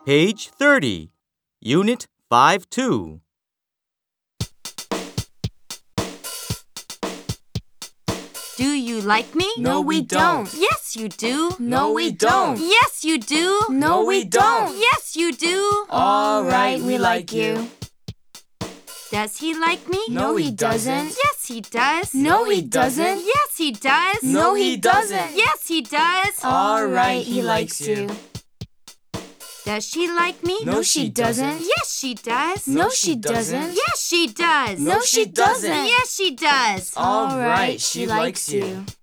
Page 30, Unit 5-2. Do you like me? No, we don't. Yes, you do. No, we don't. Yes, you do. No, we don't. Yes, you do. All right, we like you. Does he like me? No, he doesn't. Yes, he does. No, he doesn't. Yes, he does. No, he doesn't. Yes, he does. All right, he likes you. Does she like me? No, she doesn't. Yes, she does. No, she doesn't. Yes, she does. No, she doesn't. Yes, she does. All right, she likes you.